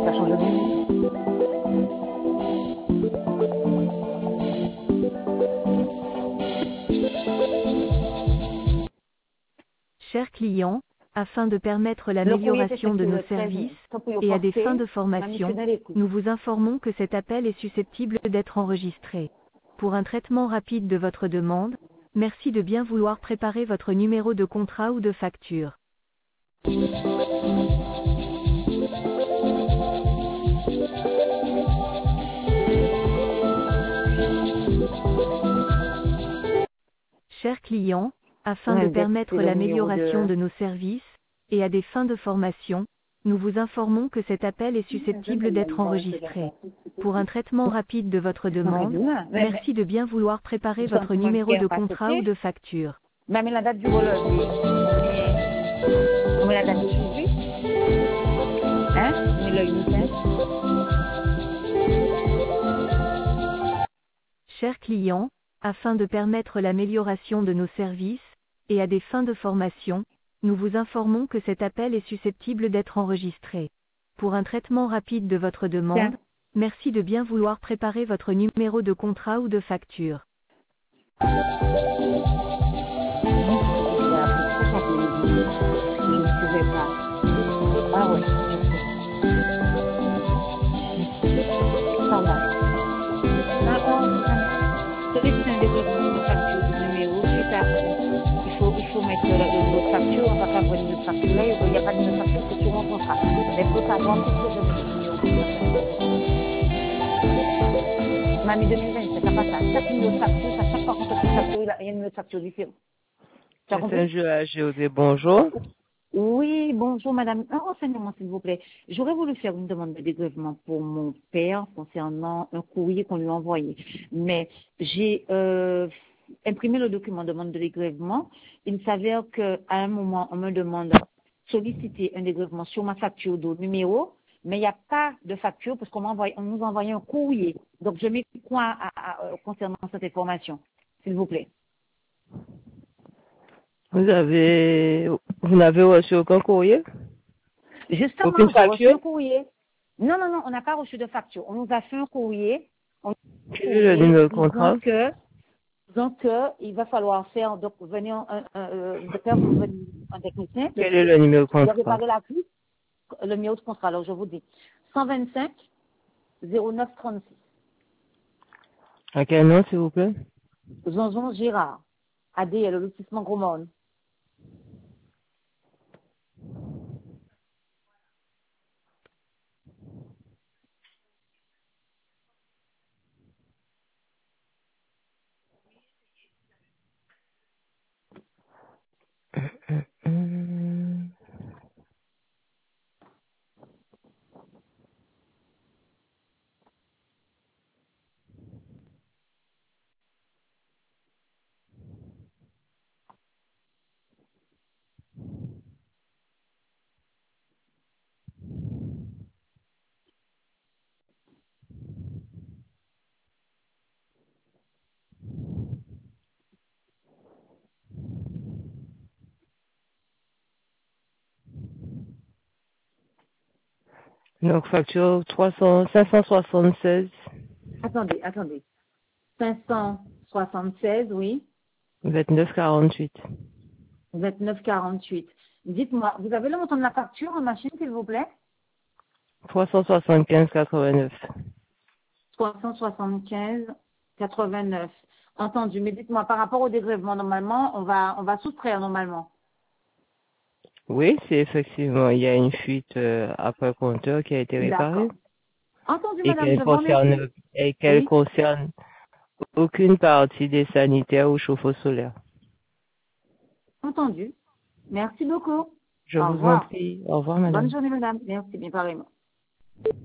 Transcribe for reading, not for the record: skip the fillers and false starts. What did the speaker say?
ça change de musique. Chers clients, afin de permettre l'amélioration de nos services et à des fins de formation, nous vous informons que cet appel est susceptible d'être enregistré. Pour un traitement rapide de votre demande, merci de bien vouloir préparer votre numéro de contrat ou de facture. Chers clients, afin de permettre l'amélioration de nos services et à des fins de formation, nous vous informons que cet appel est susceptible d'être enregistré. Pour un traitement rapide de votre demande, merci de bien vouloir préparer votre numéro de contrat ou de facture. Mais la date du voleur, mais la date du suivi, hein, mais le unique. Chers clients, afin de permettre l'amélioration de nos services et à des fins de formation, nous vous informons que cet appel est susceptible d'être enregistré. Pour un traitement rapide de votre demande, merci de bien vouloir préparer votre numéro de contrat ou de facture. Ah ouais. Ça va. Celui qui a un développement de facture du numéro, c'est ça. Il faut mettre notre facture, on va pas avoir une facture là, il n'y a pas de facture, c'est sur mon contrat. Mais il faut savoir que c'est le numéro. Mamie 2027, ça passe à chaque numéro de facture, à chaque fois qu'on fait une facture, il y a une numéro de facture différent. Tu as compris? José, bonjour. Oui, bonjour madame. Un renseignement s'il vous plaît. J'aurais voulu faire une demande de dégrèvement pour mon père concernant un courrier qu'on lui a envoyé. Mais j'ai imprimé le document de demande de dégrèvement. Il s'avère qu'à un moment, on me demande solliciter un dégrèvement sur ma facture de numéro, mais il n'y a pas de facture parce qu'on nous a envoyé un courrier. Donc je mets quoi concernant cette information, s'il vous plaît. Vous n'avez reçu aucun courrier? Justement, Aucune j'ai reçu facture? un courrier. Non, on n'a pas reçu de facture. On nous a fait un courrier. Quel est le numéro de contrat? Disons que il va falloir faire, donc, venir un technicien. Quel est le numéro de Il va contrat? réparer la puce, le numéro de contrat. Alors, je vous dis, 125 09 36. À quel nom, s'il vous plaît? Zonzon Gérard, ADL, le lotissement Grosmorne. Donc, facture 576. Attendez. 576, oui. 29,48. 29,48. Dites-moi, vous avez le montant de la facture en machine, s'il vous plaît? 375,89. 375,89. Entendu. Mais dites-moi, par rapport au dégrèvement, normalement, on va soustraire normalement. Oui, c'est effectivement, il y a une fuite après le compteur qui a été réparée. D'accord. Entendu, Et madame, je vous remercie. qu'elle Oui. concerne aucune partie des sanitaires ou chauffe-eau solaire. Entendu. Merci beaucoup. Je Au vous en revoir. prie. Au revoir, madame. Bonne journée, madame. Merci, bien pareillement.